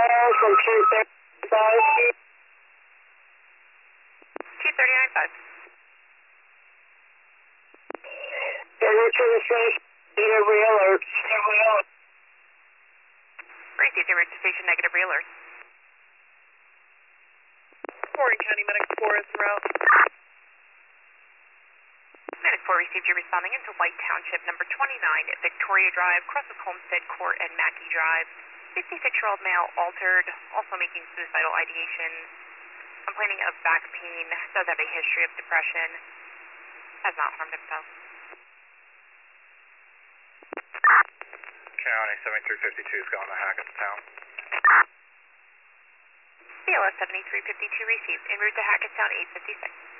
call from 235. 239.5. Richard is finished. Negative re-alert. Received emergency station, negative re-alert. Warren County Medic 4 is en route. Medic 4 received you responding into White Township, number 29, Victoria Drive, crosses Homestead Court and Mackey Drive. 56-year-old male altered, also making suicidal ideation, complaining of back pain, does have a history of depression, has not harmed himself. County 7352 is going to Hackettstown. BLS 7352 received, en route to Hackettstown 856.